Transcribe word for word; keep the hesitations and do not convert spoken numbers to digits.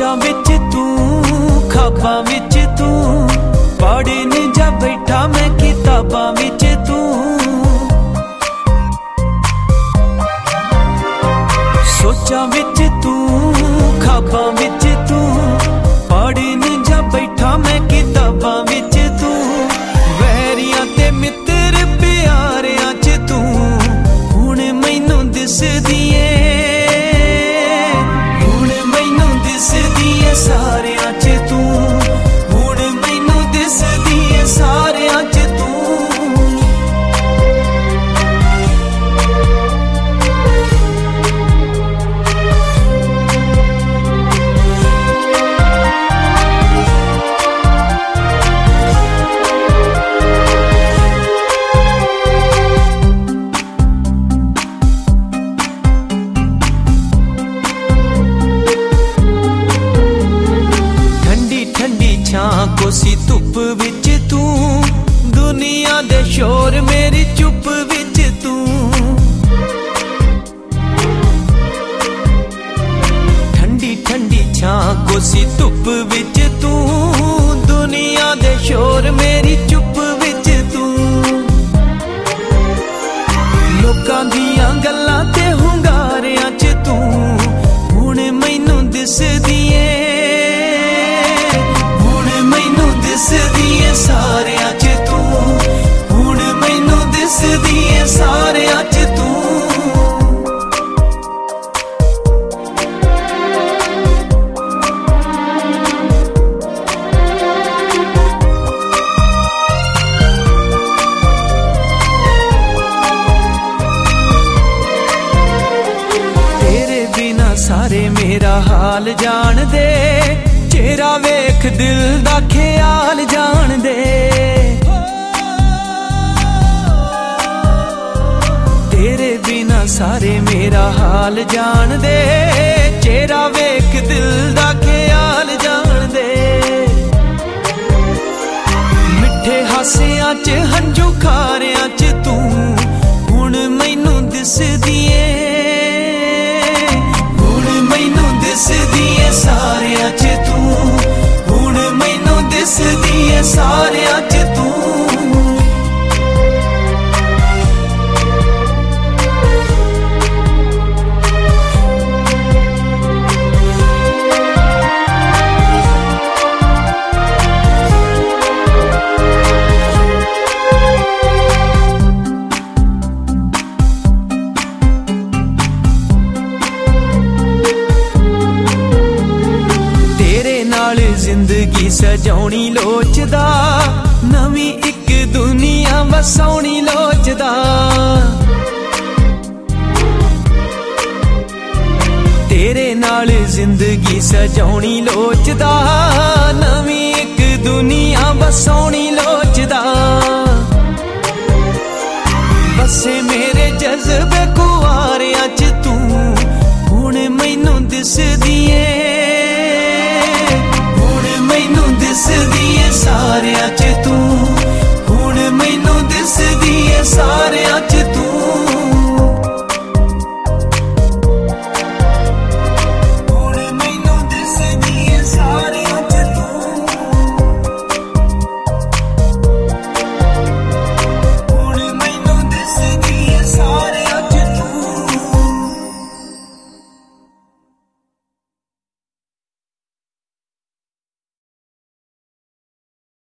सोचा विच तू खाबा विच तू पढ़न जा बैठा मैं किताबां विच तू सोचा विच तू खाबा विच तू पढ़न जा बैठा मैं किताबां विच तू वैरियां ते मित्र प्यारियां च तू हुण मैनू दिसदी सारियां च तू हुण मैनू दिसदी है सारियां च तू कोसी धुप विच तू दुनिया दे शोर मेरी चुप विच तू ठंडी ठंडी छां कोसी धुप विच तू दुनिया दे शोर मेरी चुप विच तू लोकां दियां गल्लां ते हुंगारियां च तू हुण मैनू दिसदी ऐ दिसदी है सारियां च तू हुण मैनू दिसदी है सारियां च तू तेरे बिना सारे मेरा हाल जान दे चेहरा वेख दिल दा ख्याल जान दे तेरे बिना सारे मेरा हाल जान दे चेहरा वेख दिल दा ख्याल जान दे मिठे हासियां च हंझू खारियां च तू हुण मैनू दिसदी ऐ हुण मैनू दिसदी ऐ सारियां च तू हुण मैनू दिसदी ऐ सारियां च तू जिंदगी सजाउणी लोचदा नवी एक दुनिया वसाउणी लोचदा तेरे नाल जिंदगी सजाउणी लोचदा नवी एक दुनिया वसाउणी लोचदा बसे मेरे